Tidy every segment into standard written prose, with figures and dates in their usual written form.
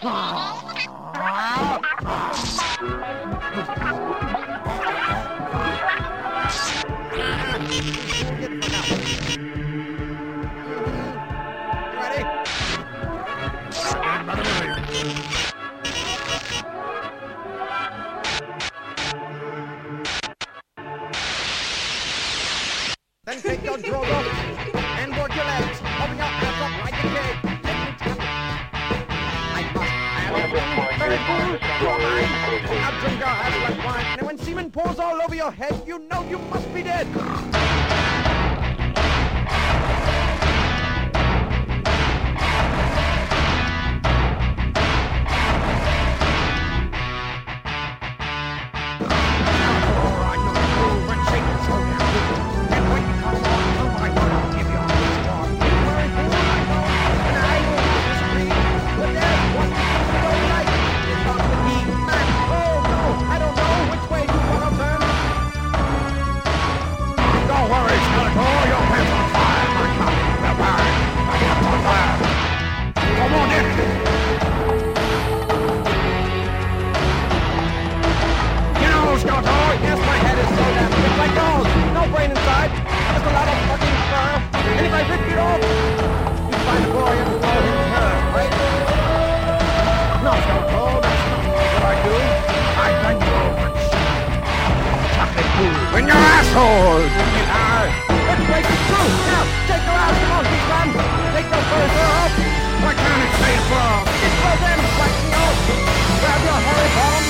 Then take your drawers off and work your legs. Open your hands up like a cake. I must have very cool. You are mine. Now drink your ass like wine. And when semen pours all over your head, you know you must be dead. Yes, my head is so damn thick like yours. No brain inside. Just a lot of fucking fur. And if I ripped it off, you'd find a boy and call him her, right? No, Skeletor, that's not what I do. I bend you over and chocolate poo in your asshole. Let's break it through. Now, take your ass, come on, big man. Take your fur off. Why can't it stay above? It's for them, like me off. Grab your hairy bottom.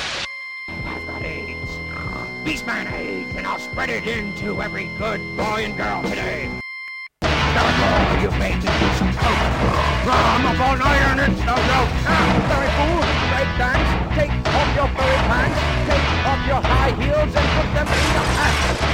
Beastman AIDS, and I'll spread it into every good boy and girl today. Skeletor, you made me do some coke. I'm up all night and it's no joke. Very cool, red dance. Take off your furry pants, take off your high heels and put them in your hat.